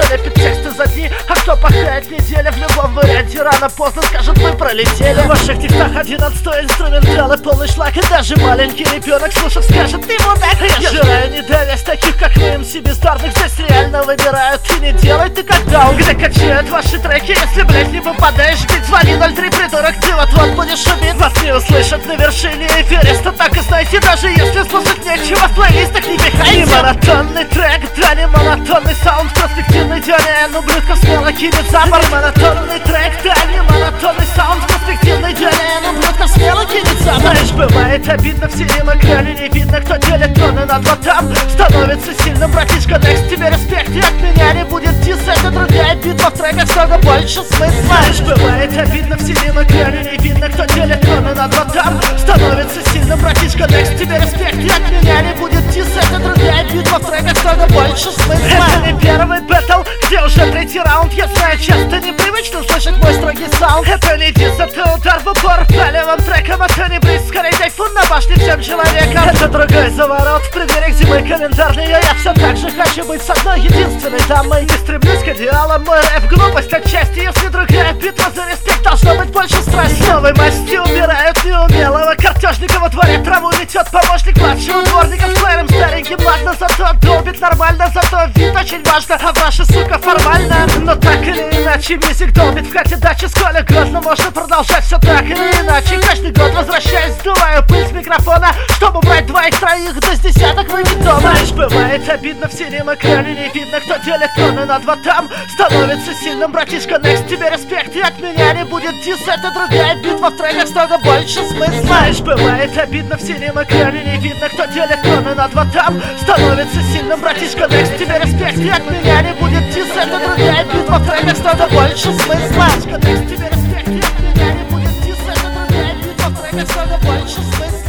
лепит тексты за дни. А кто пахает неделя, в любом варианте рано-поздно скажет: мы пролетели. В ваших текстах 11-й инструментал и полный шлак. И даже маленький ребенок, слушав, скажет: ты мудак. Я жираю не давясь таких, как мы, МС бездарных. Здесь реально выбирают, и не делай ты как даун, где качают ваши треки. Если, блять, не попадаешь, бить, звони 03, придурок, ты вот будешь убит. Вас не услышат на вершине Эвереста, так и знайте, даже если слушать нечего, в плейлистах не пихайте. Не монотонный трек, да не монотонный саунд, перспективный дёрни, ублюдков смело кинет за борт. Не монотонный трек, да не монотонный саунд, перспективный дёрни, ублюдков смело кинет за борт. Знаешь, бывает обидно, в синем экране не видно, кто делит троны на два там. Становится сильным, братишка, next, тебе респект, и от меня не будет дисс, это другая битва, в треках много больше смысла. Знаешь, бывает обидно, в синем экране не видно, кто делит троны на два там. Становится сильным, братишка, next, тебе респект, и от меня не будет дисс, это другая битва, в треках много больше смысла. Это не первый бэтл, где уже третий раунд. Я знаю, часто непривычно слышать мой строгий саунд. Это не дисс, это удар в упор палевым треком. Это не бриз, скорее тайфун на башне всем человеком. Это другой заворот в преддверии зимы календарной. Я все так же хочу быть с одной единственной дамой. Не стремлюсь к идеалам, мой рэп глупость отчасти. Если другая битва за респект, должно быть больше страсти. Новой масти убирают неумелого картежника. Во дворе траву метет помощник младшего дворника. С плеером стареньким, ладно, зато долбит нормально. Зато вид очень важно, а ваша сука формально. Но так или иначе мизик долбит в хате дачи. Сколько грозно можно продолжать все так или иначе. Каждый год возвращаюсь, сдуваю пыль с микрофона, чтобы убрать двоих-троих, да с десяток выбить дома. Знаешь, бывает обидно, в синем экране не видно, кто делит троны на два там. Становится сильным, братишка, next, тебе респект, и от меня не будет дисс, это другая битва, в треках столько больше смысла. Знаешь, бывает обидно, в синем экране не видно, кто делит троны на два там. Становится сильным, братишка, next, тебе респект, и от меня не будет дисс, это другая битва, в треках столько больше смысла. Next, тебе респект, и от меня не будет дисс, это другая битва, в треках столько больше смысла.